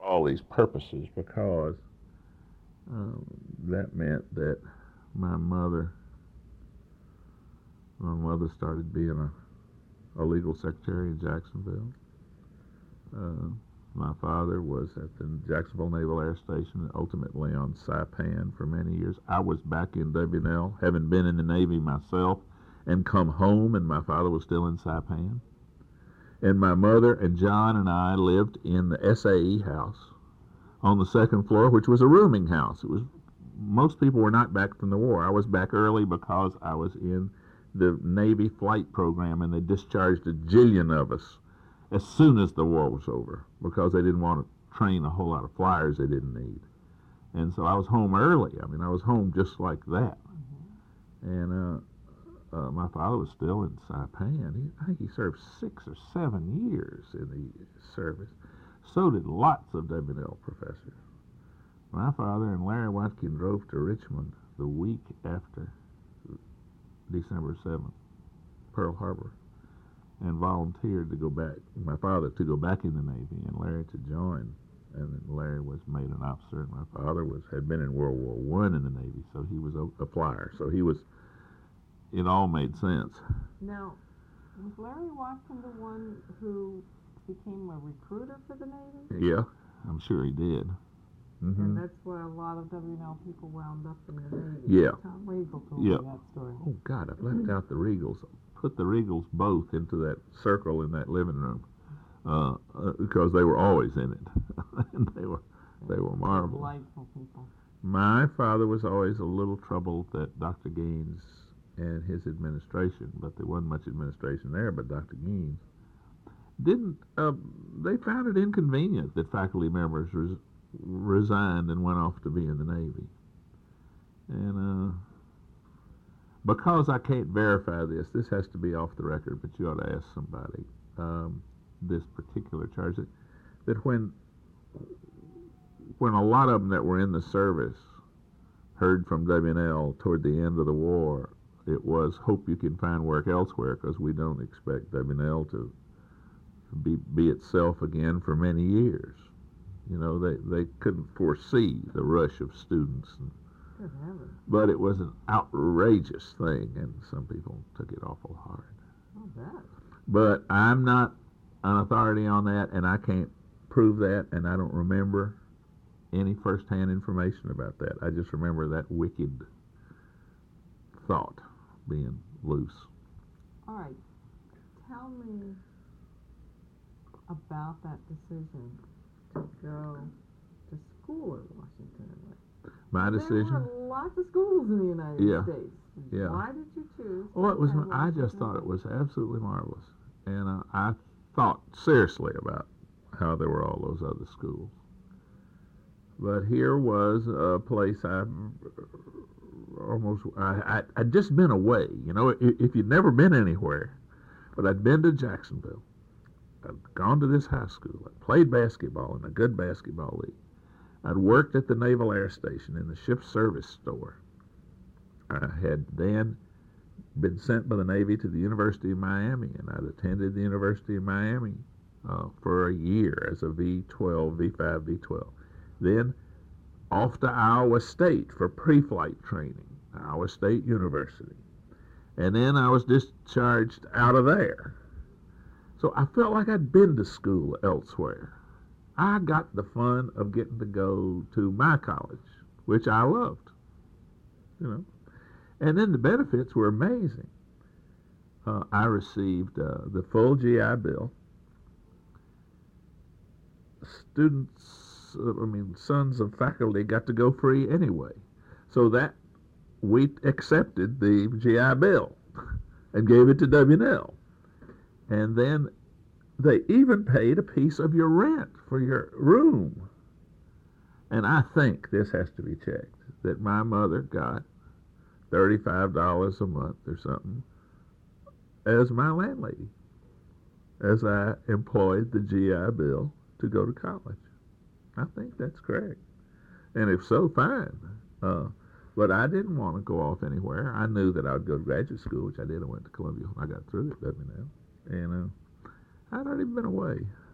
all these purposes because um, that meant that my mother, my mother started being a legal secretary in Jacksonville. Uh, my father was at the Jacksonville Naval Air Station and ultimately on Saipan for many years. I was back in WNL, having been in the Navy myself, and come home, and my father was still in Saipan. And my mother and John and I lived in the SAE house on the second floor, which was a rooming house. It was most people were not back from the war. I was back early because I was in the Navy flight program, and they discharged a jillion of us as soon as the war was over because they didn't want to train a whole lot of flyers they didn't need. And so I was home early. I mean, I was home just like that. And my father was still in Saipan. I think he served 6 or 7 years in the service. So did lots of WNL professors. My father and Larry Watkin drove to Richmond the week after December 7th, Pearl Harbor, and volunteered to go back. My father to go back in the Navy and Larry to join. And then Larry was made an officer, and my father had been in World War I in the Navy, so he was a flyer. So it all made sense. Now, was Larry Watkin the one who became a recruiter for the Navy? Yeah, I'm sure he did. Mm-hmm. And that's where a lot of WNL people wound up in the Navy. Yeah. Tom Regal told me that story. Oh, God, I've left out the Regals. Put the Regals both into that circle in that living room because they were always in it. And they were marvelous. Delightful people. My father was always a little troubled that Dr. Gaines and his administration, but there wasn't much administration there, but Dr. Gaines didn't, they found it inconvenient that faculty members resigned and went off to be in the Navy. And because I can't verify this has to be off the record, but you ought to ask somebody, this particular charge, that when a lot of them that were in the service heard from WNL toward the end of the war, it was hope you can find work elsewhere because we don't expect WNL to be itself again for many years. You know, they couldn't foresee the rush of students. But it was an outrageous thing, and some people took it awful hard. Oh, that. But I'm not an authority on that, and I can't prove that, and I don't remember any first-hand information about that. I just remember that wicked thought being loose. All right. Tell me about that decision to go to school at Washington. My decision? There were lots of schools in the United States. Yeah. Why did you choose? Well, I just thought it was absolutely marvelous. And I thought seriously about how there were all those other schools. But here was a place I'd just been away. You know, if you'd never been anywhere, but I'd been to Jacksonville. I'd gone to this high school. I played basketball in a good basketball league. I'd worked at the Naval Air Station in the ship service store. I had then been sent by the Navy to the University of Miami, and I'd attended the University of Miami for a year as a V-12, V-5, V-12. Then off to Iowa State for pre-flight training, Iowa State University. And then I was discharged out of there. So I felt like I'd been to school elsewhere. I got the fun of getting to go to my college, which I loved, you know. And then the benefits were amazing. I received the full GI Bill. Sons of faculty got to go free anyway. So that we accepted the GI Bill and gave it to WNL. And then they even paid a piece of your rent for your room. And I think this has to be checked, that my mother got $35 a month or something as my landlady, as I employed the GI Bill to go to college. I think that's correct. And if so, fine. But I didn't want to go off anywhere. I knew that I would go to graduate school, which I did. I went to Columbia when I got through it, WNL. And I'd already been away.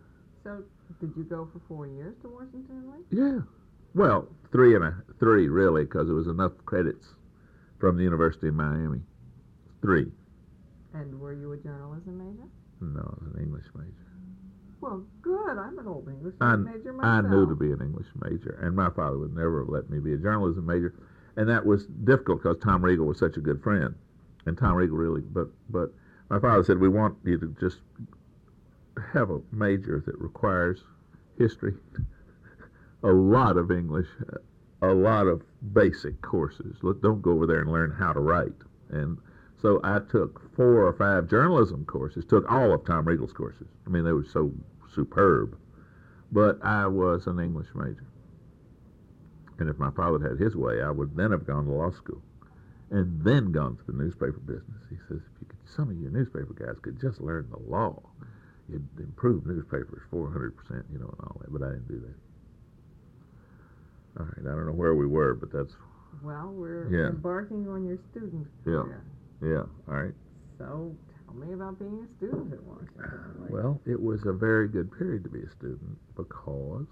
So, did you go for 4 years to Washington and Lee? Yeah. Well, three really, because it was enough credits from the University of Miami. 3. And were you a journalism major? No, I was an English major. Well, good. I'm an old English I major I myself. knew to be an English major, and my father would never have let me be a journalism major, and that was difficult because Tom Riegel was such a good friend, and Tom Riegel really. But my father said, we want you to just have a major that requires history, a lot of English, a lot of basic courses. Don't go over there and learn how to write. And so I took 4 or 5 journalism courses, took all of Tom Riegel's courses. I mean, they were so superb. But I was an English major. And if my father had his way, I would then have gone to law school and then gone to the newspaper business. He says, if you could, some of your newspaper guys could just learn the law, it'd improve newspapers 400%, and all that. But I didn't do that. All right, I don't know where we were, but that's... Well, we're Yeah. embarking on your student Yeah. career. Yeah, all right. So, tell me about being a student at Washington. Well, it was a very good period to be a student because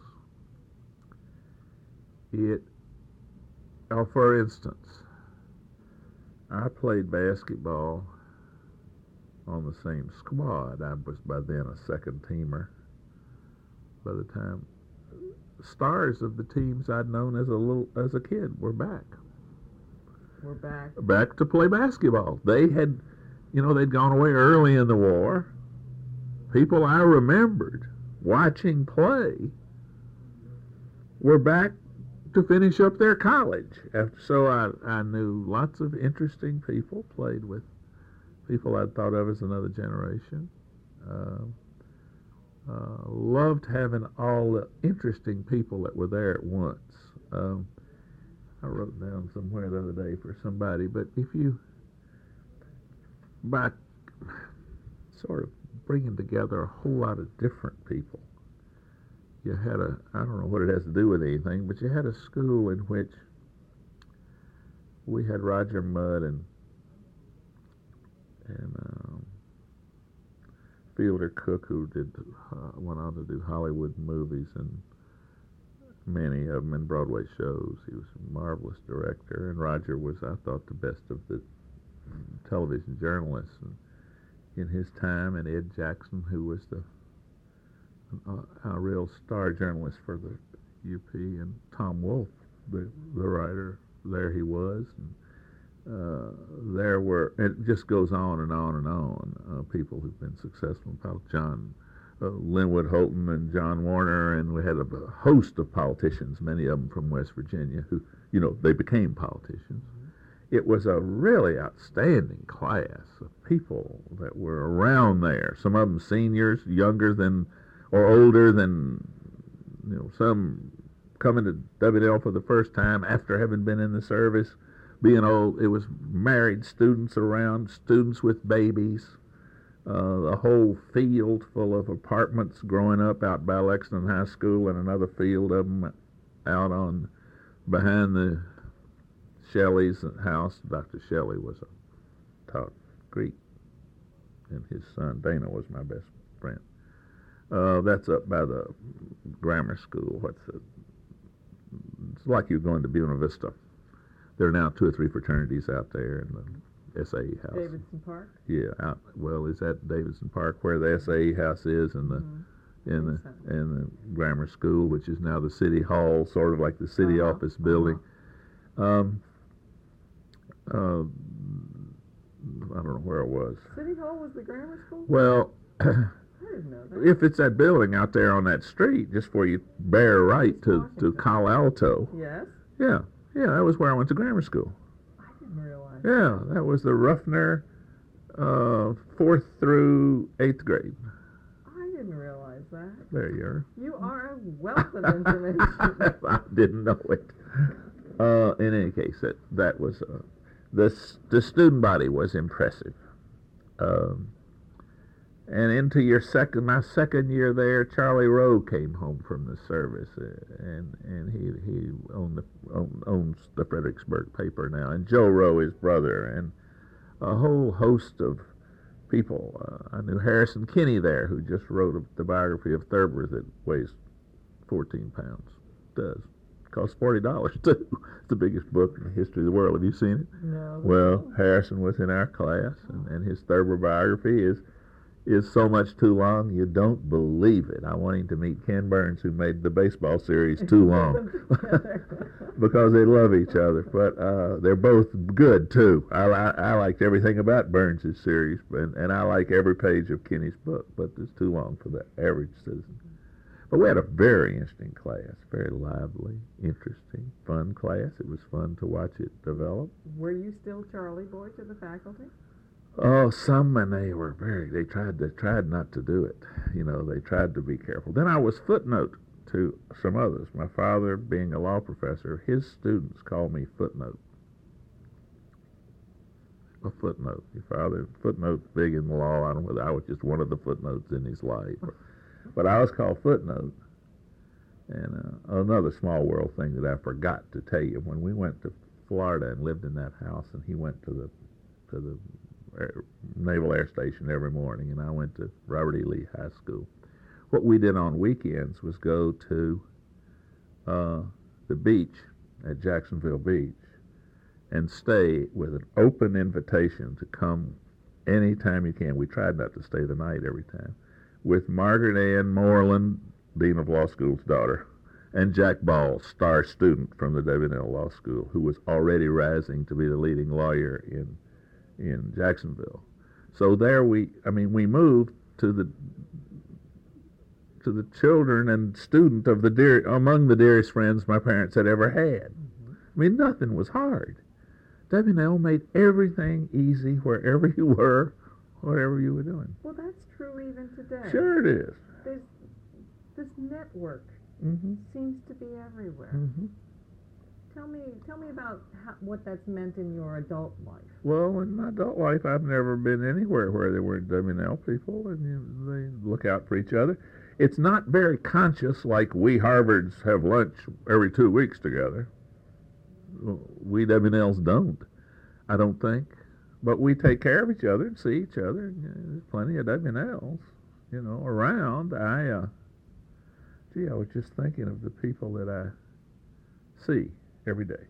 for instance, I played basketball on the same squad. I was by then a second teamer. By the time stars of the teams I'd known as a kid were back. We're back. Back to play basketball. They had, they'd gone away early in the war. People I remembered watching play were back to finish up their college. So I knew lots of interesting people, played with people I'd thought of as another generation. Loved having all the interesting people that were there at once. I wrote down somewhere the other day for somebody, but by sort of bringing together a whole lot of different people, you had I don't know what it has to do with anything, but you had a school in which we had Roger Mudd and Fielder Cook, who went on to do Hollywood movies and many of them in Broadway shows. He was a marvelous director, and Roger was, I thought, the best of the television journalists in his time, and Ed Jackson, who was a real star journalist for the UP, and Tom Wolfe, the writer. There he was, and there were, it just goes on and on and on, people who've been successful. John Linwood Holton and John Warner, and we had a host of politicians, many of them from West Virginia, who, they became politicians. Mm-hmm. It was a really outstanding class of people that were around there. Some of them seniors, younger than or older than, some coming to WNL for the first time after having been in the service, being old. It was married students around, students with babies. A whole field full of apartments growing up out by Lexington High School, and another field of them out on behind the Shelley's house. Dr. Shelley taught Greek, and his son Dana was my best friend. That's up by the grammar school. It's like you're going to Buena Vista. There are now 2 or 3 fraternities out there in the SAE house. Davidson Park? Yeah, is that Davidson Park where the SAE house is, and in the grammar school, which is now the city hall, sort of like the city office building. I don't know where it was. City Hall was the grammar school? Well, I didn't know that. if it's that building out there on that street, just before you bear right to Cal Alto. Yes? Yeah, that was where I went to grammar school. I didn't realize Yeah, that was the Ruffner 4th through 8th grade. I didn't realize that. There you are. You are a wealth of information. I didn't know it. In any case, that was the student body was impressive. And into my second year there, Charlie Rowe came home from the service, and he owns the Fredericksburg paper now, and Joe Rowe, his brother, and a whole host of people. I knew Harrison Kinney there, who just wrote the biography of Thurber that weighs 14 pounds. Does. Costs $40 too. It's the biggest book in the history of the world. Have you seen it? No. Well, Harrison was in our class, and his Thurber biography is so much too long you don't believe it. I want him to meet Ken Burns, who made the baseball series too long, because they love each other. But they're both good too. I liked everything about Burns' series, and I like every page of Kenny's book. But it's too long for the average citizen. But we had a very interesting class, very lively, interesting, fun class. It was fun to watch it develop. Were you still Charlie Boy to the faculty? Oh, some, and they tried not to do it. You know, they tried to be careful. Then I was footnote to some others. My father, being a law professor, his students called me footnote. A footnote. Your father, footnote, big in the law. I don't know whether I was just one of the footnotes in his life. But I was called footnote. And another small world thing that I forgot to tell you, when we went to Florida and lived in that house, and he went to the Naval Air Station every morning, and I went to Robert E. Lee High School. What we did on weekends was go to the beach at Jacksonville Beach and stay with an open invitation to come anytime you can. We tried not to stay the night every time. With Margaret Ann Moreland, Dean of Law School's daughter, and Jack Ball, star student from the W&L Law School, who was already rising to be the leading lawyer in Jacksonville. So there we moved to the children and student of among the dearest friends my parents had ever had. I mean, nothing was hard. W&L made everything easy wherever you were, whatever you were doing. Well, that's true even today. Sure it is. This network seems to be everywhere. Mm-hmm. Tell me about what that's meant in your adult life. Well, in my adult life, I've never been anywhere where there weren't W&L people, and they look out for each other. It's not very conscious, like we Harvards have lunch every 2 weeks together. We W&Ls don't, I don't think. But we take care of each other and see each other. There's plenty of W&Ls, around. I was just thinking of the people that I see every day.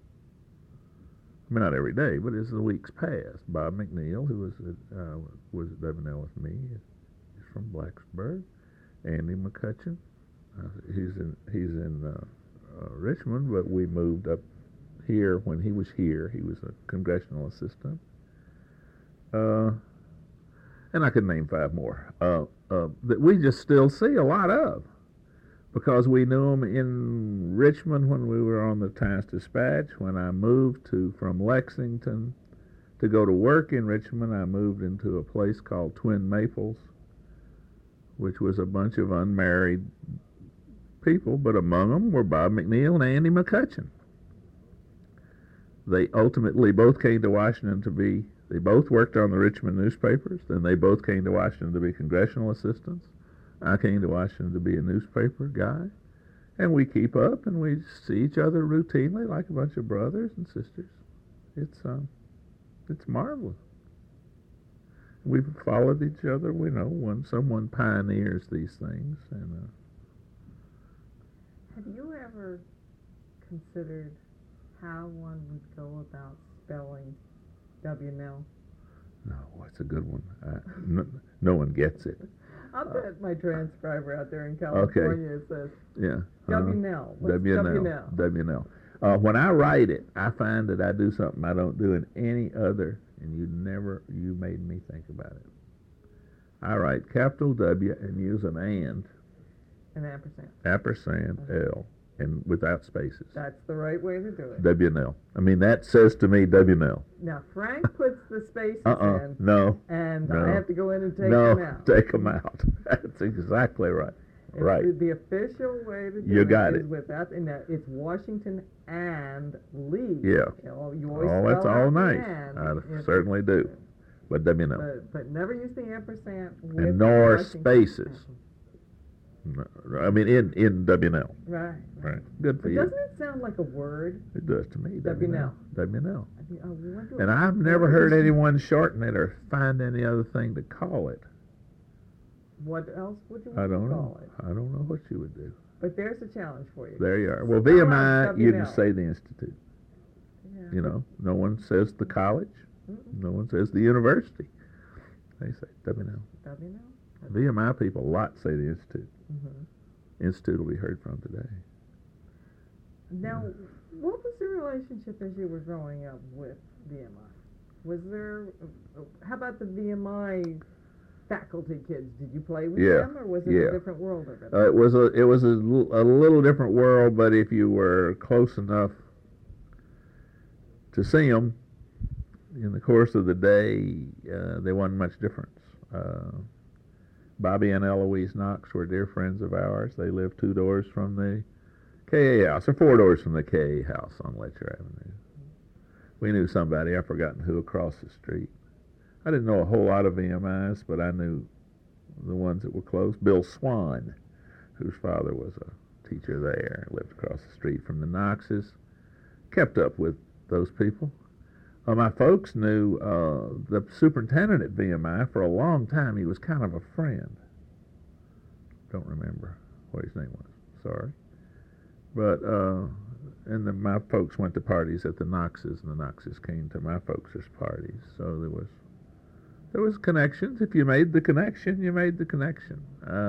I mean, not every day, but as the weeks passed. Bob McNeil, who was at W&L with me, he's from Blacksburg. Andy McCutcheon, he's in Richmond, but we moved up here when he was here. He was a congressional assistant. And I could name 5 more that we just still see a lot of, because we knew them in Richmond when we were on the Times-Dispatch. When I moved from Lexington to go to work in Richmond, I moved into a place called Twin Maples, which was a bunch of unmarried people, but among them were Bob McNeil and Andy McCutcheon. They ultimately both came to Washington they both worked on the Richmond newspapers, then they both came to Washington to be congressional assistants. I came to Washington to be a newspaper guy. And we keep up, and we see each other routinely like a bunch of brothers and sisters. It's marvelous. We've followed each other. We know when someone pioneers these things. And have you ever considered how one would go about spelling W&L? No, that's a good one. No one gets it. I'll bet my transcriber out there in California says, W&L. W&L. When I write it, I find that I do something I don't do in any other, and you made me think about it. I write capital W and use an and. An ampersand. Ampersand, L, and without spaces. That's the right way to do it. W&L. I mean, that says to me W&L. Now, Frank puts the spaces in. No. And I have to go in and take them out. No, take them out. That's exactly right. The official way to do you got is without, and it's Washington and Lee. Yeah. You always that's all nice. I certainly do. But W&L. But never use the ampersand with and nor Washington. spaces. No, I mean, in WNL. Right. Right. Good for But you. doesn't it sound like a word? It does to me. WNL. WNL. I wonder And I've never heard anyone shorten it or find any other thing to call it. What else would you I want to don't call know. it? I don't know what you would do. But there's a challenge for you. There you are. Well, Spell VMI, out you WNL. just say the institute. Yeah. You know, no one says the college. Mm-mm. No one says the university. They say WNL. WNL. VMI people a lot say the institute. Mm-hmm. Institute will be heard from today. Now, what was the relationship as you were growing up with VMI? Was there, how about the VMI faculty kids? Did you play with them, or was it a different world of it? It was a little different world, but if you were close enough to see them in the course of the day, there wasn't much difference. Bobby and Eloise Knox were dear friends of ours. They lived 2 doors from the KA house, or 4 doors from the KA house on Letcher Avenue. We knew somebody, I've forgotten who, across the street. I didn't know a whole lot of VMIs, but I knew the ones that were close. Bill Swan, whose father was a teacher there, lived across the street from the Knoxes. Kept up with those people. My folks knew the superintendent at VMI for a long time. He was kind of a friend. Don't remember what his name was. Sorry. But my folks went to parties at the Knoxes, and the Knoxes came to my folks' parties. So there was connections. If you made the connection, you made the connection.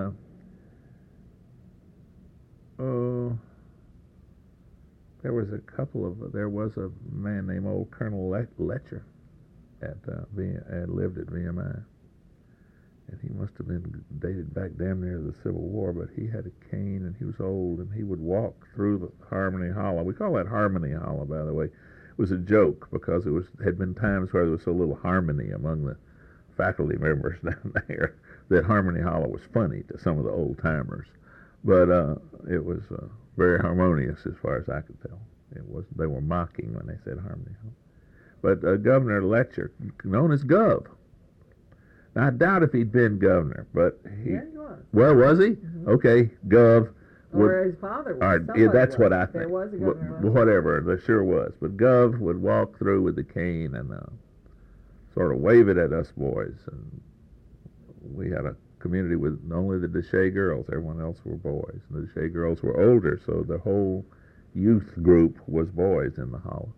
There was a man named old Colonel Letcher lived at VMI. And he must have been dated back damn near the Civil War, but he had a cane and he was old, and he would walk through the Harmony Hollow. We call that Harmony Hollow, by the way. It was a joke because had been times where there was so little harmony among the faculty members down there that Harmony Hollow was funny to some of the old timers. But it was very harmonious as far as I could tell. They were mocking when they said Harmony Hollow. But Governor Letcher, known as Gov. Now, I doubt if he'd been governor, but he was. Well, was he? Mm-hmm. Okay, Gov. Or his father was. That's what I think. There was a governor. Whatever, there sure was. But Gov would walk through with the cane and sort of wave it at us boys. And we had a community with only the Deshay girls. Everyone else were boys. And the Deshay girls were older, so the whole youth group was boys in the hollow.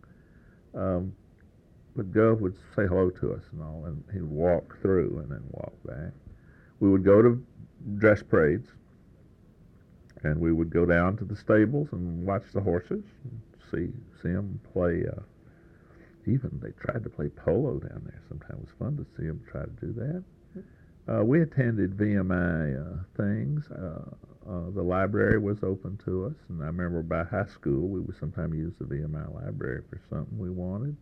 But Gov would say hello to us and all, and he'd walk through and then walk back. We would go to dress parades, and we would go down to the stables and watch the horses, and see them play. Even they tried to play polo down there. Sometimes it was fun to see them try to do that. We attended VMI things. The library was open to us, and I remember by high school we would sometimes use the VMI library for something we wanted.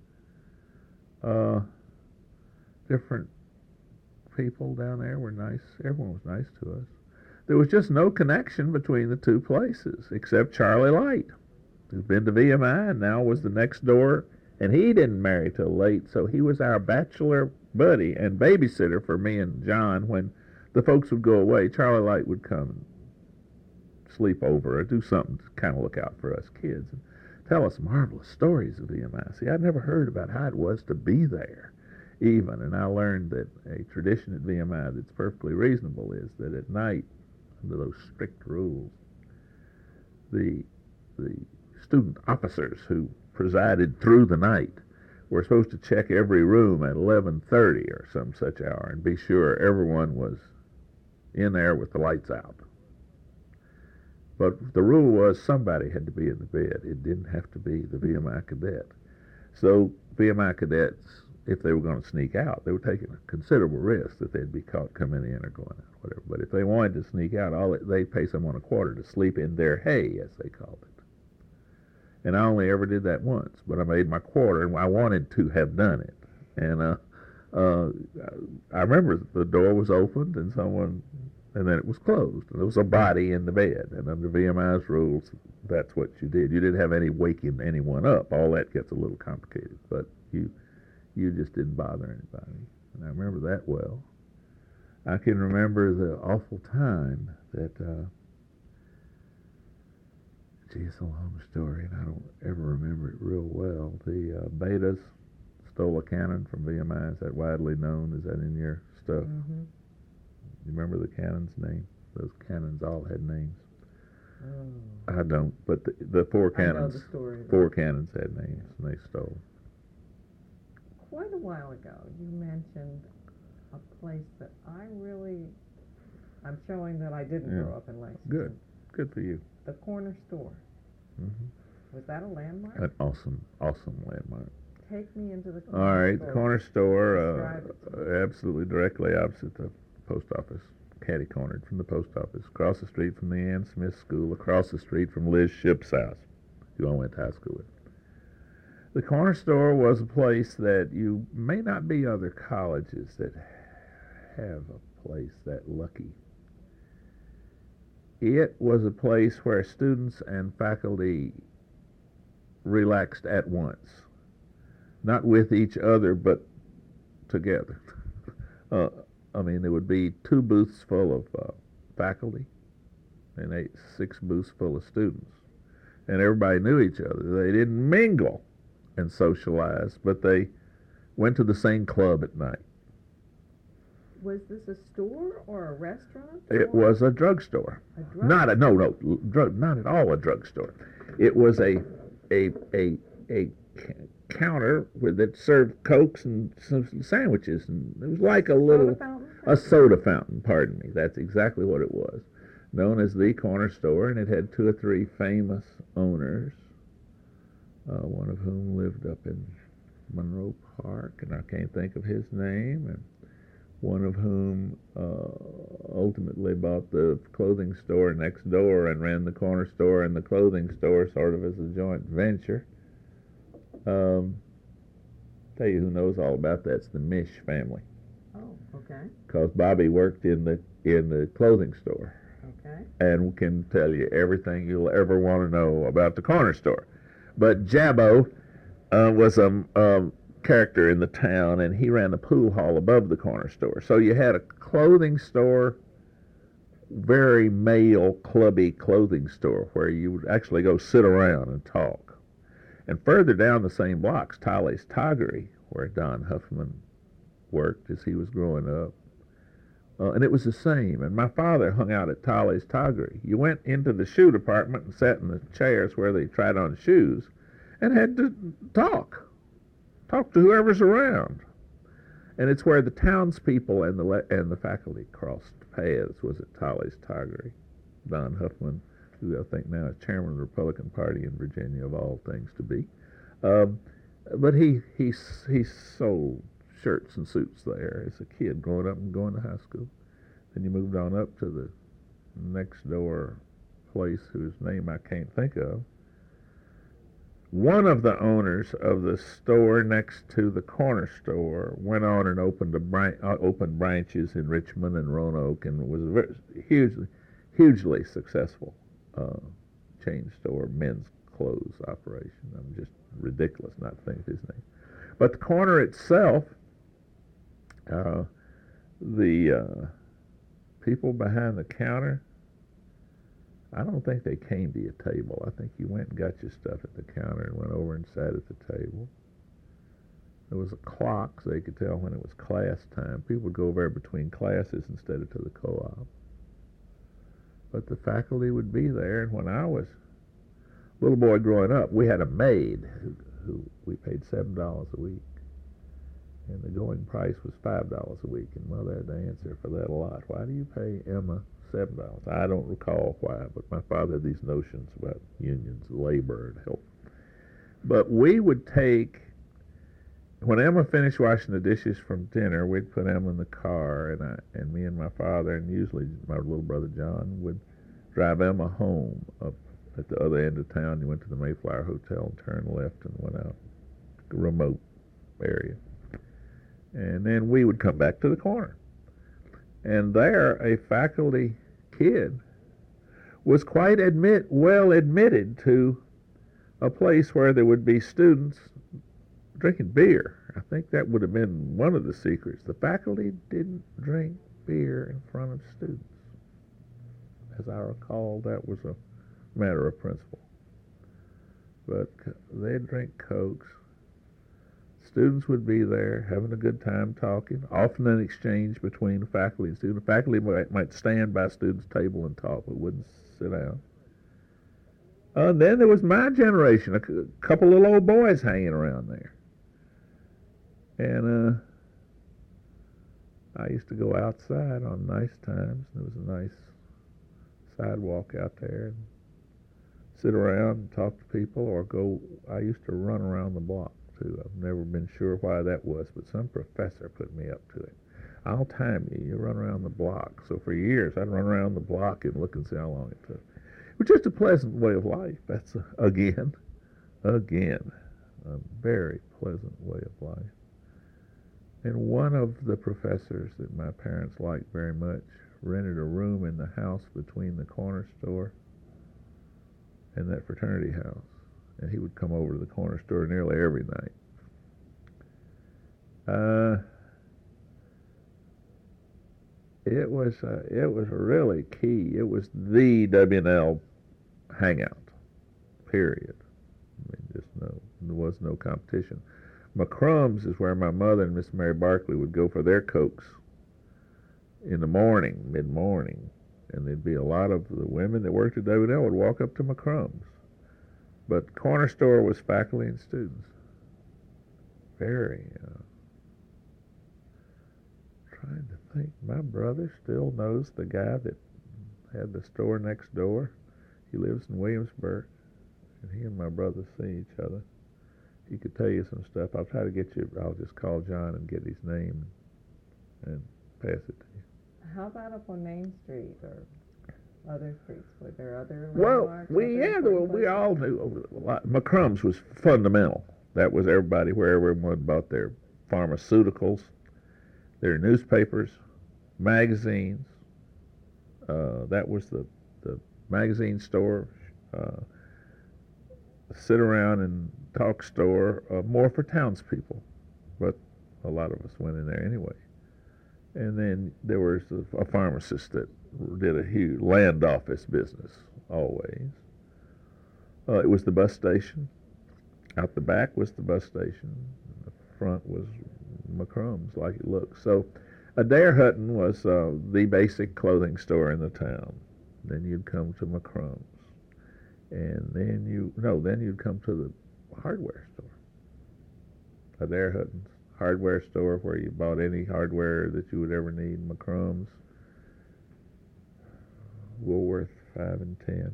Different people down there were nice. Everyone was nice to us. There was just no connection between the two places, except Charlie Light, who'd been to VMI and now was the next door, and he didn't marry till late, so he was our bachelor buddy and babysitter for me and John. When the folks would go away, Charlie Light would come and sleep over or do something to kind of look out for us kids and tell us marvelous stories of VMI. See, I'd never heard about how it was to be there, even, and I learned that a tradition at VMI that's perfectly reasonable is that at night, under those strict rules, the student officers who presided through the night were supposed to check every room at 11:30 or some such hour and be sure everyone was in there with the lights out. But the rule was somebody had to be in the bed. It didn't have to be the VMI cadet. So VMI cadets, if they were going to sneak out, they were taking a considerable risk that they'd be caught coming in or going out, whatever. But if they wanted to sneak out, they'd pay someone a quarter to sleep in their hay, as they called it. And I only ever did that once, but I made my quarter, and I wanted to have done it. And I remember the door was opened, and then it was closed. And there was a body in the bed. And under VMI's rules, that's what you did. You didn't have any waking anyone up. All that gets a little complicated. But you just didn't bother anybody. And I remember that well. I can remember the awful time that Gee, it's a long story, and I don't ever remember it real well. The Betas stole a cannon from VMI. Is that widely known? Is that in your stuff? Mm-hmm. You remember the cannon's name? Those cannons all had names. Oh. I don't, but the four I know cannons, the story. four cannons had names, and they stole. Quite a while ago, you mentioned a place that I'm showing that I didn't Yeah. grow up in Lexington. Good. Good for you. The corner store. Mm-hmm. Was that a landmark? An awesome landmark. Take me into the corner All right, store. the corner store, Describe it to me. absolutely directly opposite the post office, catty-cornered from the post office, across the street from the Ann Smith School, across the street from Liz Shipp's house, who I went to high school with. The corner store was a place that you may not be other colleges that have a place that lucky. It was a place where students and faculty relaxed at once, not with each other, but together. There would be 2 booths full of faculty and 6 booths full of students. And everybody knew each other. They didn't mingle and socialize, but they went to the same club at night. Was this a store or a restaurant? It was a drugstore. A drug? Not at all a drugstore. It was a counter that served Cokes and some sandwiches, and it was like a little soda fountain. Pardon me. That's exactly what it was, known as the corner store, and it had 2 or 3 famous owners. One of whom lived up in Monroe Park, and I can't think of his name, and one of whom ultimately bought the clothing store next door and ran the corner store and the clothing store sort of as a joint venture. Tell you who knows all about that's the Mish family. Oh, okay. Because Bobby worked in the clothing store. Okay. And can tell you everything you'll ever want to know about the corner store. But Jabbo was a character in the town, and he ran the pool hall above the corner store. So you had a clothing store, very male, clubby clothing store, where you would actually go sit around and talk. And further down the same blocks, Tolly's Toggery, where Don Huffman worked as he was growing up. And it was the same. And my father hung out at Tolly's Toggery. You went into the shoe department and sat in the chairs where they tried on shoes and had to talk to whoever's around. And it's where the townspeople and the faculty crossed paths, was at Tolly's Toggery. Don Huffman, who I think now is chairman of the Republican Party in Virginia, of all things to be. But he sold shirts and suits there as a kid growing up and going to high school. Then you moved on up to the next door place whose name I can't think of. One of the owners of the store next to the corner store went on and opened branches in Richmond and Roanoke, and was a hugely successful chain store, men's clothes operation. I'm just ridiculous not to think of his name. But the corner itself, the people behind the counter, I don't think they came to your table. I think you went and got your stuff at the counter and went over and sat at the table. There was a clock so they could tell when it was class time. People would go over between classes instead of to the co-op. But the faculty would be there, and when I was a little boy growing up, we had a maid who we paid $7 a week. And the going price was $5 a week. And Mother had to answer for that a lot. Why do you pay Emma $7? I don't recall why, but my father had these notions about unions, labor, and help. But we would take, when Emma finished washing the dishes from dinner, we'd put Emma in the car, and me and my father, and usually my little brother John, would drive Emma home up at the other end of town. You went to the Mayflower Hotel and turned left and went out to a remote area. And then we would come back to the corner. And there, a faculty kid was quite well admitted to a place where there would be students drinking beer. I think that would have been one of the secrets. The faculty didn't drink beer in front of students. As I recall, that was a matter of principle. but they'd drink Cokes. Students would be there having a good time talking, often an exchange between faculty and students. Faculty might stand by students' table and talk, but wouldn't sit down. And then there was my generation, a couple little old boys hanging around there. And I used to go outside on nice times. There was a nice sidewalk out there, and sit around and talk to people, or go. I used to run around the block too. I've never been sure why that was, but some professor put me up to it. I'll time you. You run around the block. So for years, I'd run around the block and look and see how long it took. It was just a pleasant way of life. That's again, a very pleasant way of life. And one of the professors that my parents liked very much rented a room in the house between the corner store and that fraternity house. And he would come over to the corner store nearly every night. It was really key. It was the W&L hangout, period. I mean, there was no competition. McCrumb's is where my mother and Miss Mary Barkley would go for their Cokes in the morning, mid-morning. And there'd be a lot of the women that worked at W&L would walk up to McCrumb's. But corner store was faculty and students. Very, trying to think. My brother still knows the guy that had the store next door. He lives in Williamsburg. And he and my brother see each other. He could tell you some stuff. I'll try to get you, I'll just call John and get his name and pass it to you. How about up on Main Street or other streets? Were there other Well, landmarks? we all knew. McCrumb's was fundamental. That was everybody, where everyone bought their pharmaceuticals, their newspapers, magazines. That was the magazine store. Sit around and talk store, more for townspeople, but a lot of us went in there anyway. And then there was a pharmacist that did a huge land office business, always. It was the bus station. Out the back was the bus station. The front was McCrumb's, like it looked. So Adair Hutton was the basic clothing store in the town. Then you'd come to McCrumb's. And then you'd come to the hardware store. Adair Hutton's hardware store, where you bought any hardware that you would ever need. McCrumb's, Woolworth 5 and 10,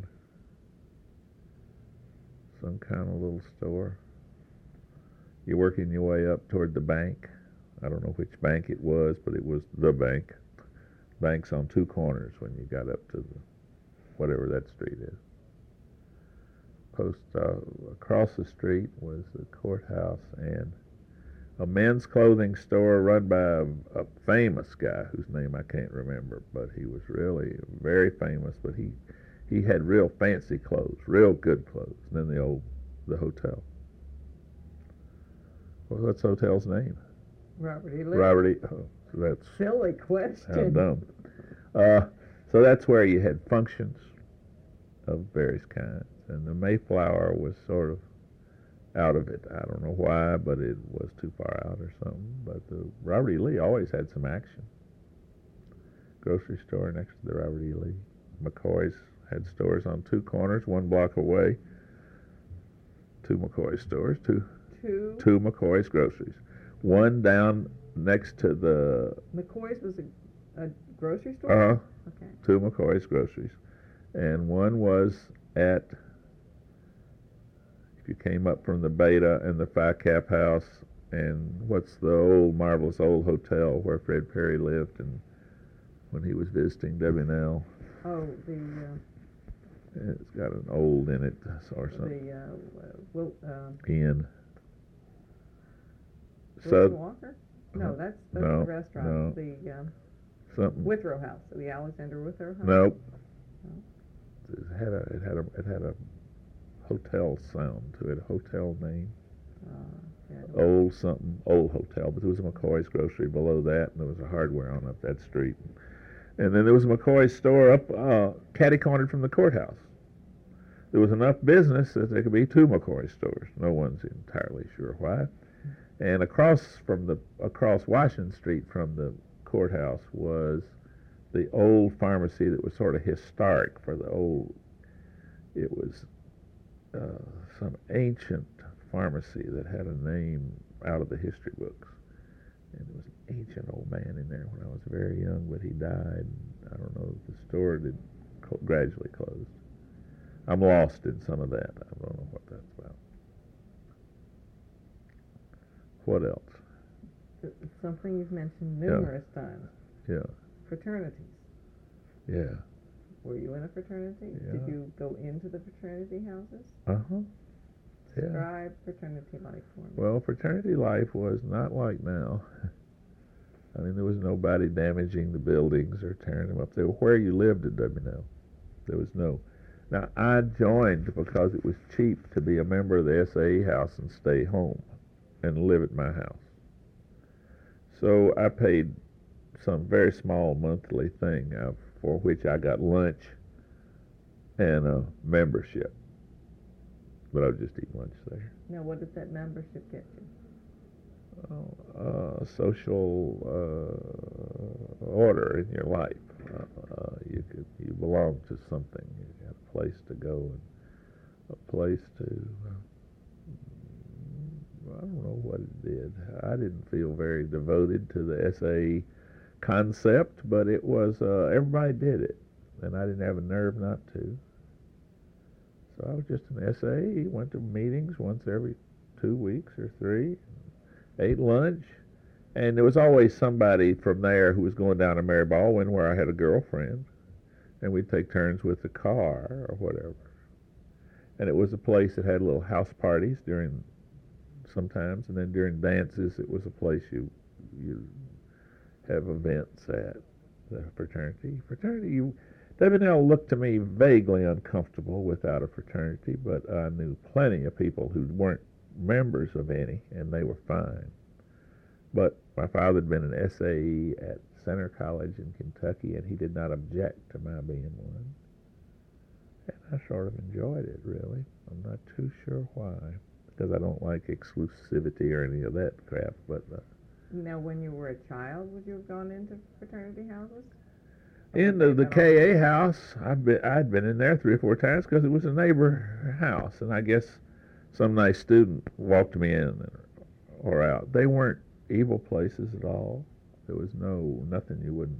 some kind of little store. You're working your way up toward the bank. I don't know which bank it was, but it was the bank. Bank's on two corners when you got up to whatever that street is. Across the street was the courthouse and a men's clothing store run by a famous guy whose name I can't remember, but he was really very famous. But he had real fancy clothes, real good clothes. And then the hotel. What's the hotel's name? Robert E. Lee. Robert E. Oh, so that's silly question. how dumb. So that's where you had functions of various kinds. And the Mayflower was sort of out of it. I don't know why, but it was too far out or something. But the Robert E. Lee always had some action. Grocery store next to the Robert E. Lee. McCoy's had stores on two corners, 1 block away. Two McCoy stores, two McCoy's groceries. One down next to the... McCoy's was a grocery store? Okay. Two McCoy's groceries. And one was at... You came up from the Beta and the Phi Cap House, and what's the marvelous old hotel where Fred Perry lived and when he was visiting W&L. Oh, It's got an old in it or something. Inn. Wilson Walker? No, that's the no, restaurant. No. Something. Withrow House, the Alexander Withrow House. Nope. No. It had a hotel sound to it, a hotel name. Yeah, Old hotel, but there was a McCoy's grocery below that, and there was a hardware on up that street. And then there was a McCoy's store up catty-cornered from the courthouse. there was enough business that there could be two McCoy stores. No one's entirely sure why. And across Washington Street from the courthouse was the old pharmacy that was sort of historic for the old. It was some ancient pharmacy that had a name out of the history books. And there was an ancient old man in there when I was very young, but he died. I don't know if the store did gradually closed. I'm lost in some of that. I don't know what that's about. What else? Something you've mentioned numerous times. Yeah. Fraternities. Yeah. Were you in a fraternity? Yeah. Did you go into the fraternity houses? Uh-huh. Yeah. Describe fraternity life for me. Well, fraternity life was not like now. I mean, there was nobody damaging the buildings or tearing them up. They were where you lived at W&L. There was no. Now, I joined because it was cheap to be a member of the SAE house and stay home and live at my house. So I paid some very small monthly thing for which I got lunch and a membership. But I would just eat lunch there. Now, what did that membership get you? Social order in your life. You belong to something. You got a place to go and a place to. I don't know what it did. I didn't feel very devoted to the SAE concept, but it was everybody did it, and I didn't have a nerve not to. So I was just an SAE. Went to meetings once every 2 weeks or 3. Ate lunch, and there was always somebody from there who was going down to Mary Baldwin where I had a girlfriend, and we'd take turns with the car or whatever. And it was a place that had little house parties during sometimes, and then during dances it was a place you have events at. The fraternity. W&L looked to me vaguely uncomfortable without a fraternity, but I knew plenty of people who weren't members of any, and they were fine. But my father had been an SAE at Center College in Kentucky, and he did not object to my being one. And I sort of enjoyed it, really. I'm not too sure why, because I don't like exclusivity or any of that crap. But now, when you were a child, would you have gone into fraternity houses? In the KA house, I'd been in there 3 or 4 times because it was a neighbor house, and I guess some nice student walked me in or out. They weren't evil places at all. There was nothing you wouldn't.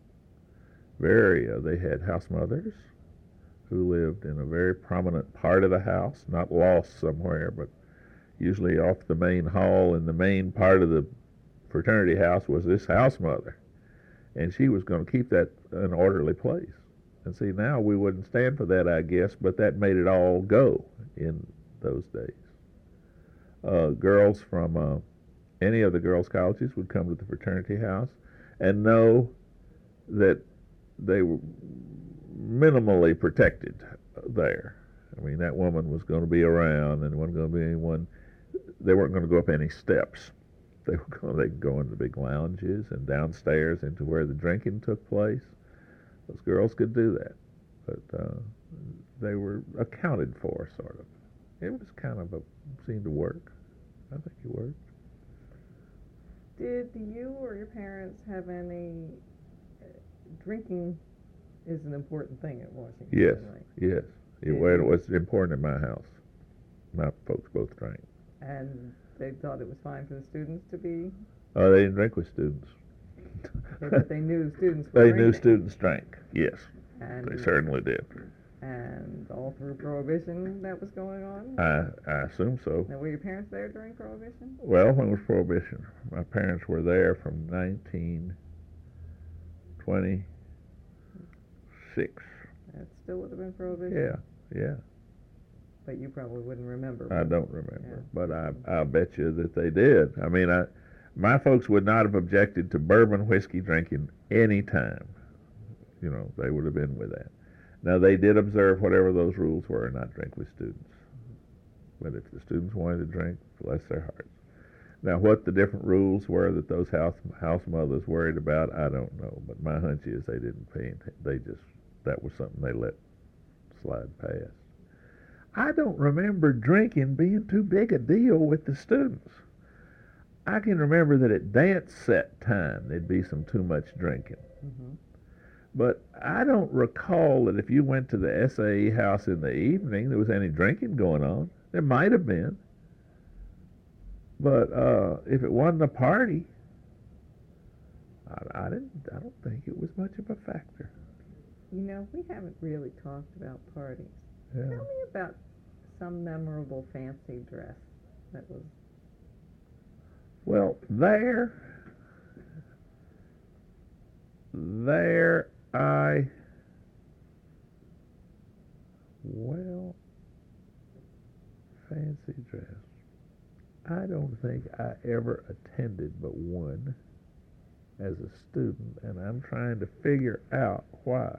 They had house mothers who lived in a very prominent part of the house, not lost somewhere, but usually off the main hall. In the main part of the fraternity house was this house mother, and she was going to keep that an orderly place. And see, now we wouldn't stand for that, I guess, but that made it all go in those days. Girls from any of the girls' colleges would come to the fraternity house and know that they were minimally protected there. I mean, that woman was going to be around, and wasn't going to be anyone. They weren't going to go up any steps. They could go into the big lounges and downstairs into where the drinking took place. Those girls could do that, but they were accounted for, sort of. It was kind of seemed to work. I think it worked. Did you or your parents have any drinking? Is an important thing at Washington. Yes, right? yes. It was important in my house. My folks both drank. And they thought it was fine for the students to be. Oh, they didn't drink with students. But they knew students were They drinking. knew students drank. Yes, And they certainly did. And all through Prohibition that was going on? I assume so. Now, were your parents there during Prohibition? Well, when was Prohibition? My parents were there from 1926. That still would have been Prohibition? Yeah. But you probably wouldn't remember. I don't remember, Yeah. but I bet you that they did. I mean, my folks would not have objected to bourbon whiskey drinking any time. You know, they would have been with that. Now, they did observe whatever those rules were, not drink with students. But if the students wanted to drink, bless their hearts. Now, what the different rules were that those house mothers worried about, I don't know. But my hunch is they didn't pay. That was something they let slide past. I don't remember drinking being too big a deal with the students. I can remember that at dance set time there'd be some too much drinking. Mm-hmm. But I don't recall that if you went to the SAE house in the evening there was any drinking going on. There might have been. But if it wasn't a party, I don't think it was much of a factor. You know, we haven't really talked about parties. Yeah. Tell me about some memorable fancy dress that was. Well, there fancy dress. I don't think I ever attended but one as a student, and I'm trying to figure out why.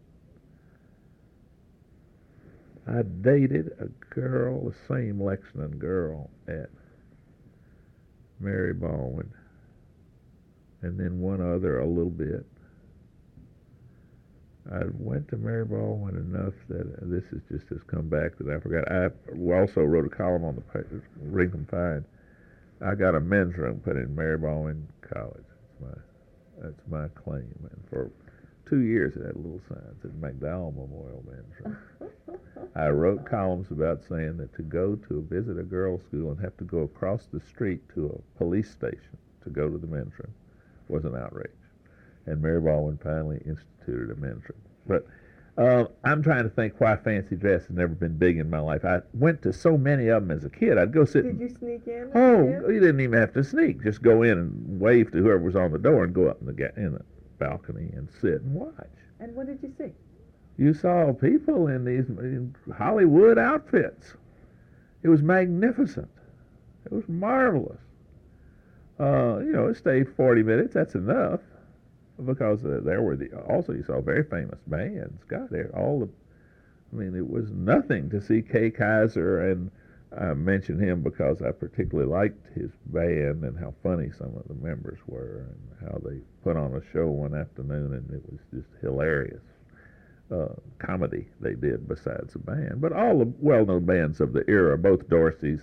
I dated a girl, the same Lexington girl, at Mary Baldwin, and then one other a little bit. I went to Mary Baldwin enough that this has come back that I forgot. I also wrote a column on the Ringcomb Find. I got a men's room put in Mary Baldwin College. That's my claim. And for 2 years it had little signs at McDowell Memorial Men's Room. I wrote columns about saying that to go to visit a girls' school and have to go across the street to a police station to go to the men's room was an outrage. And Mary Baldwin finally instituted a men's room. But I'm trying to think why fancy dress has never been big in my life. I went to so many of them as a kid. I'd go sit. Did you sneak in? Oh, you didn't even have to sneak. Just go in and wave to whoever was on the door and go up in the balcony and sit and watch. And what did you see? You saw people in Hollywood outfits. It was magnificent. It was marvelous. It stayed 40 minutes. That's enough. Because there were also you saw very famous bands. God, it was nothing to see Kay Kaiser, and I mention him because I particularly liked his band and how funny some of the members were and how they put on a show one afternoon, and it was just hilarious comedy they did besides the band. But all the well-known bands of the era, both Dorsey's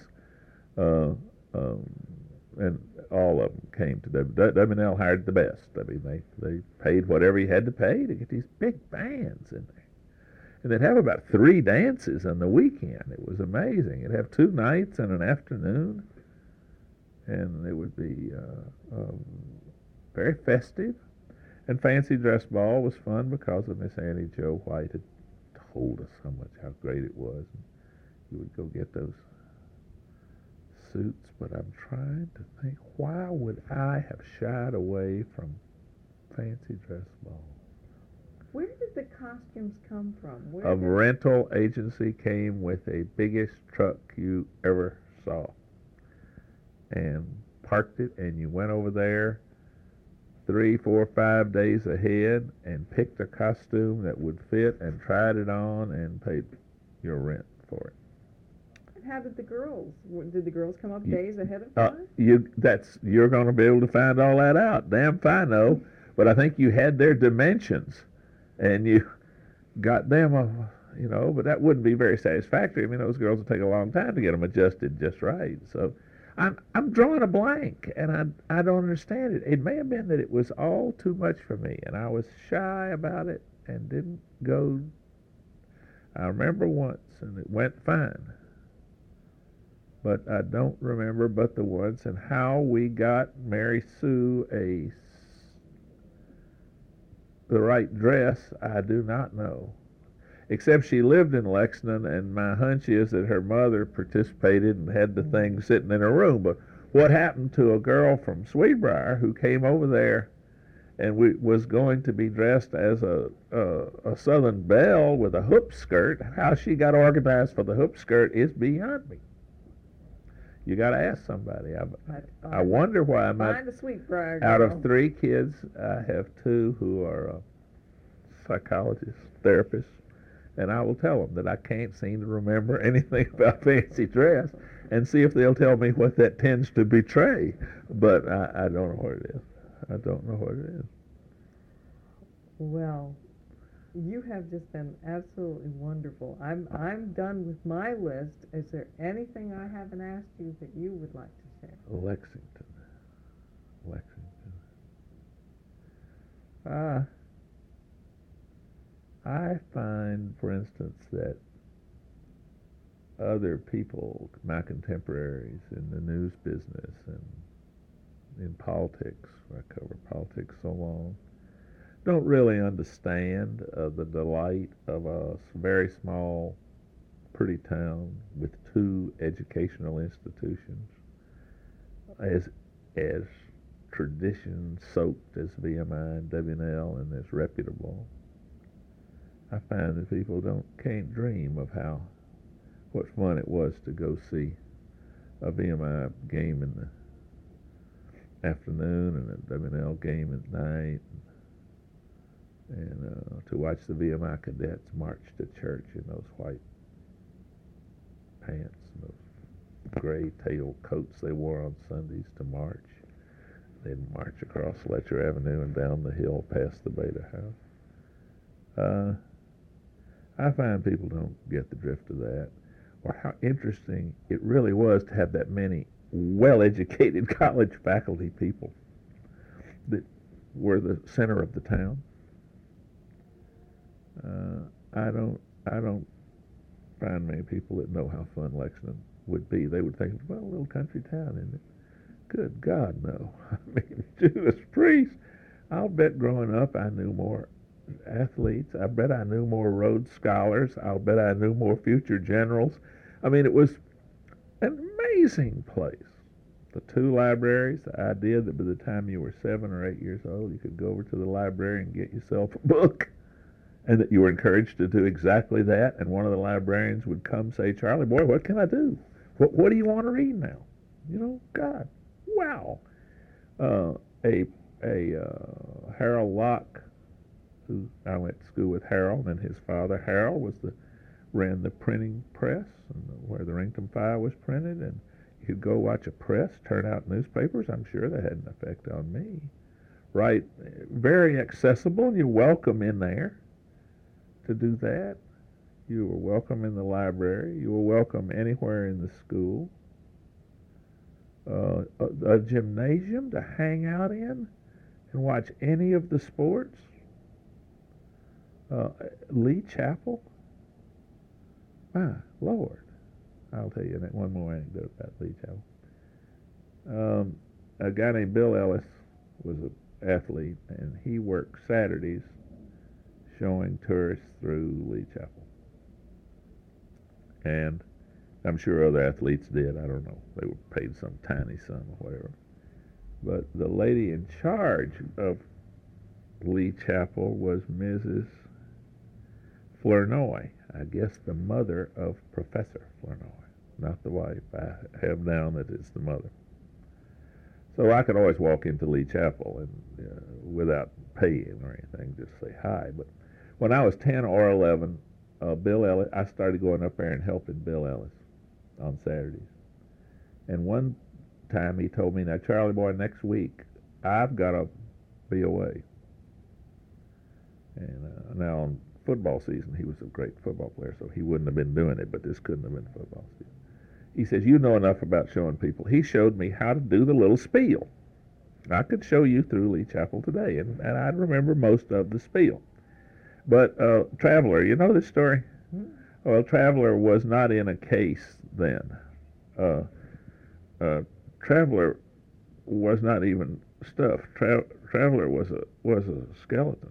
and all of them came to W&L hired the best. I mean, they paid whatever you had to pay to get these big bands in there. And they'd have about 3 dances on the weekend. It was amazing. It'd have 2 nights and an afternoon. And it would be very festive. And Fancy Dress Ball was fun because of Miss Annie Jo White had told us how great it was. And you would go get those suits, but I'm trying to think, why would I have shied away from Fancy Dress Ball? Where did the costumes come from? A rental agency came with the biggest truck you ever saw and parked it, and you went over there 3, 4, 5 days ahead and picked a costume that would fit and tried it on and paid your rent for it. How did the girls come up days ahead of time? You're going to be able to find all that out. Damn if I know. But I think you had their dimensions, and you got them, but that wouldn't be very satisfactory. I mean, those girls would take a long time to get them adjusted just right. So I'm drawing a blank, and I don't understand it. It may have been that it was all too much for me, and I was shy about it and didn't go. I remember once, and it went fine. But I don't remember but the once, and how we got Mary Sue the right dress, I do not know. Except she lived in Lexington, and my hunch is that her mother participated and had the thing sitting in her room. But what happened to a girl from Sweetbriar who came over there and was going to be dressed as a Southern belle with a hoop skirt? How she got organized for the hoop skirt is beyond me. You got to ask somebody. I wonder why I'm Find a Sweetbriar out girl. of 3 kids, I have 2 who are psychologists, therapists, and I will tell them that I can't seem to remember anything about fancy dress, and see if they'll tell me what that tends to betray. But I don't know what it is. I don't know what it is. Well, you have just been absolutely wonderful. I'm done with my list. Is there anything I haven't asked you that you would like to share? Lexington. Lexington. Uh, I find, for instance, that other people, my contemporaries in the news business and in politics, I cover politics so long, don't really understand the delight of a very small, pretty town with two educational institutions as tradition soaked as VMI and WNL and as reputable. I find that people can't dream of what fun it was to go see a VMI game in the afternoon and a WNL game at night, and to watch the VMI cadets march to church in those white pants and those gray tail coats they wore on Sundays to march. They'd march across Fletcher Avenue and down the hill past the Beta House. I find people don't get the drift of that, or how interesting it really was to have that many well-educated college faculty people that were the center of the town. I don't find many people that know how fun Lexington would be. They would think, well, a little country town, isn't it? Good God, no. I mean, Judas Priest. I'll bet growing up I knew more athletes. I bet I knew more Rhodes Scholars. I'll bet I knew more future generals. I mean, it was an amazing place. The two libraries, the idea that by the time you were 7 or 8 years old, you could go over to the library and get yourself a book, and that you were encouraged to do exactly that, and one of the librarians would come say, Charlie, boy, what can I do? What do you want to read now? You know, God, wow. Harold Locke, who I went to school with Harold, and his father Harold ran the printing press where the Rington Fire was printed, and you could go watch a press turn out newspapers. I'm sure that had an effect on me. Right, very accessible, and you're welcome in there to do that. You were welcome in the library. You were welcome anywhere in the school. A gymnasium to hang out in and watch any of the sports. Lee Chapel. My Lord. I'll tell you one more anecdote about Lee Chapel. A guy named Bill Ellis was an athlete, and he worked Saturdays showing tourists through Lee Chapel. And I'm sure other athletes did. I don't know. They were paid some tiny sum or whatever. But the lady in charge of Lee Chapel was Mrs. Flournoy, I guess the mother of Professor Flournoy, not the wife. I have down that it's the mother. So I could always walk into Lee Chapel and without paying or anything, just say hi. But when I was 10 or 11, Bill Ellis, I started going up there and helping Bill Ellis on Saturdays. And one time he told me, now, Charlie boy, next week I've got to be away. And now on football season, he was a great football player, so he wouldn't have been doing it, but this couldn't have been football season. He says, you know enough about showing people. He showed me how to do the little spiel. I could show you through Lee Chapel today, and I remember most of the spiel. But Traveler, you know this story? Well, Traveler was not in a case then. Traveler was not even stuffed. Traveler was a skeleton.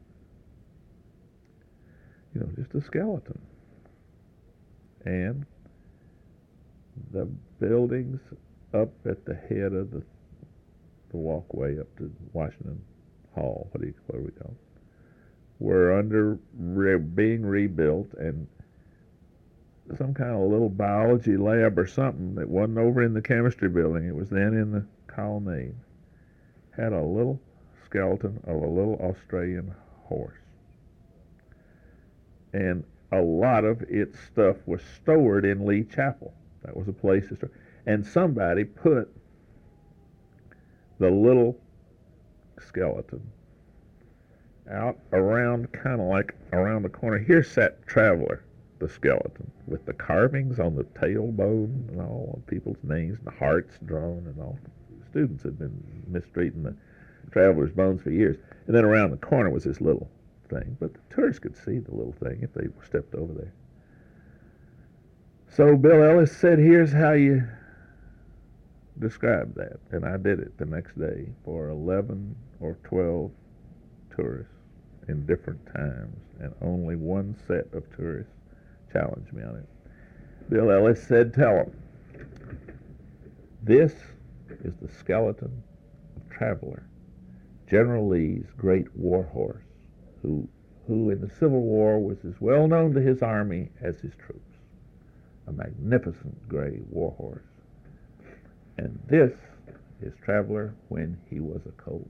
You know, just a skeleton. And the buildings up at the head of the walkway up to Washington Hall, what do we call it, were being rebuilt, and some kind of little biology lab or something that wasn't over in the chemistry building, it was then in the colonnade, had a little skeleton of a little Australian horse. And a lot of its stuff was stored in Lee Chapel. That was a place to store. And somebody put the little skeleton out around, kind of like around the corner, here sat Traveler, the skeleton, with the carvings on the tailbone and all, people's names and the hearts drawn and all. Students had been mistreating the Traveler's bones for years. And then around the corner was this little thing, but the tourists could see the little thing if they stepped over there. So Bill Ellis said, here's how you describe that. And I did it the next day for 11 or 12 tourists in different times, and only one set of tourists challenged me on it. Bill Ellis said, tell them, this is the skeleton of Traveler, General Lee's great war horse, who in the Civil War was as well known to his army as his troops. A magnificent gray war horse. And this is Traveler when he was a colt.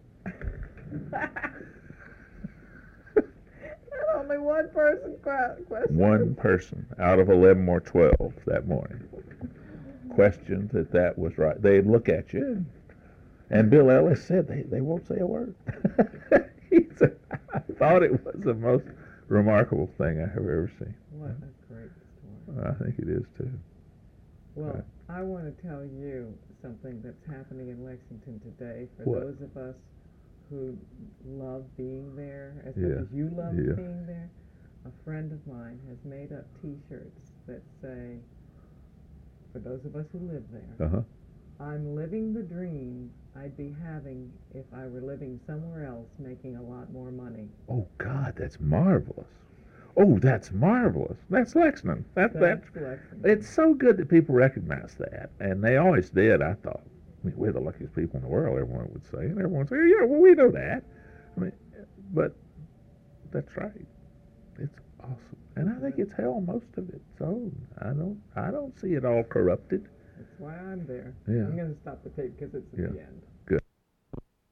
Only one person questioned. One person out of 11 or 12 that morning questioned that was right. They'd look at you, and Bill Ellis said they won't say a word. He said, I thought it was the most remarkable thing I have ever seen. What a great story. I think it is too. Well, I want to tell you something that's happening in Lexington today for What? those of us who love being there as Yeah, much as you love yeah. being there. A friend of mine has made up T-shirts that say, for those of us who live there, Uh-huh. I'm living the dream I'd be having if I were living somewhere else making a lot more money. Oh, God, that's marvelous. Oh, that's marvelous. That's Lexington. That's Lexington. It's so good that people recognize that, and they always did, I thought. I mean, we're the luckiest people in the world, everyone would say, and everyone would say, yeah, well, we know that. I mean, but that's right. It's awesome, and I think it's held most of its own. I don't see it all corrupted. That's why I'm there. Yeah. I'm going to stop the tape because it's at Yeah. the end.